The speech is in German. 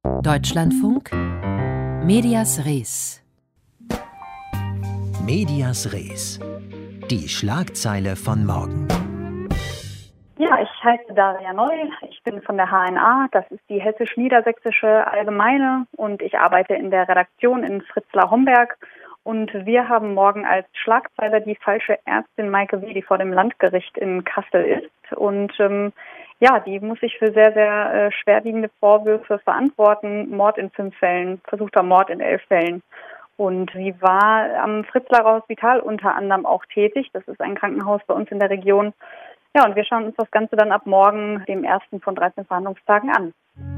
Deutschlandfunk Medias Res. Medias Res. Die Schlagzeile von morgen. Ja, ich heiße Daria Neu, ich bin von der HNA, das ist die Hessisch-Niedersächsische Allgemeine, und ich arbeite in der Redaktion in Fritzlar-Homberg. Und wir haben morgen als Schlagzeile die falsche Ärztin Maike W., die vor dem Landgericht in Kassel ist. Und die muss sich für sehr, sehr schwerwiegende Vorwürfe verantworten. Mord in 5 Fällen, versuchter Mord in 11 Fällen. Und sie war am Fritzlarer Hospital unter anderem auch tätig. Das ist ein Krankenhaus bei uns in der Region. Ja, und wir schauen uns das Ganze dann ab morgen, dem ersten von 13 Verhandlungstagen, an.